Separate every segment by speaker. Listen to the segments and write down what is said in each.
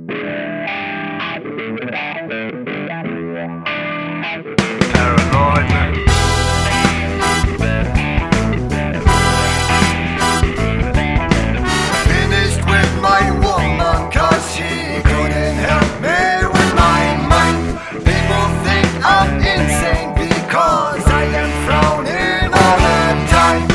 Speaker 1: Paranoid man.
Speaker 2: Finished with my woman 'cause she couldn't help me with my mind. People think I'm insane because I am frowning all the time.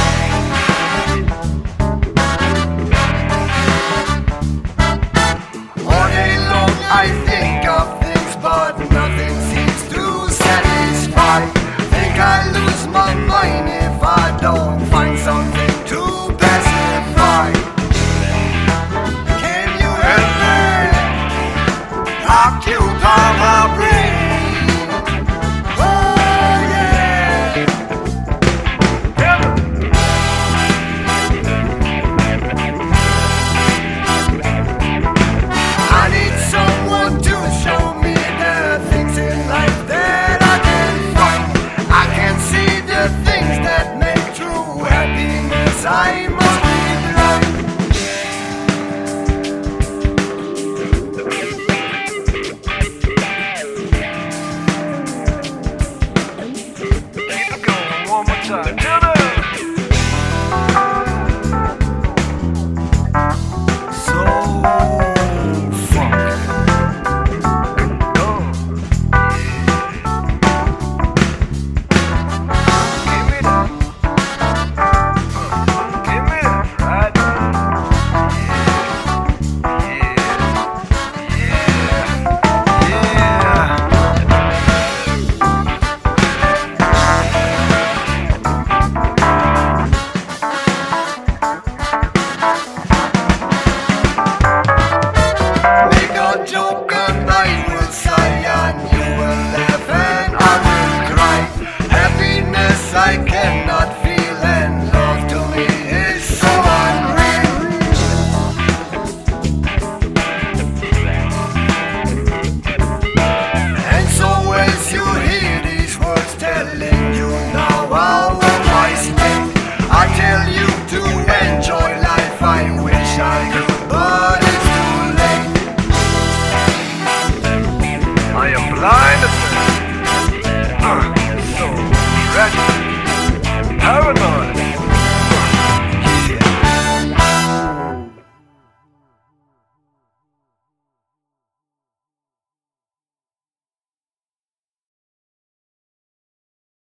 Speaker 2: All day long I think of things, but nothing seems to satisfy. Think I lose my mind if I don't find something to pacify. Can you help me? Occupy my brain. Oh yeah. I need someone to show me the things in life that I can find. I can see the things that make true happiness. I must be blind.
Speaker 1: Keep it going one more time. Turn up.
Speaker 2: So funky.
Speaker 1: Go. Give me that. Give me that. Right.
Speaker 2: Make a joke and I will sigh, and you will laugh and I will cry. Happiness I cannot feel, and love to me is so unreal. And so as you hear these words telling you now how I think, I tell you to enjoy life. I wish I could, but it's too late.
Speaker 1: I am blind. So tragic. Paranoid.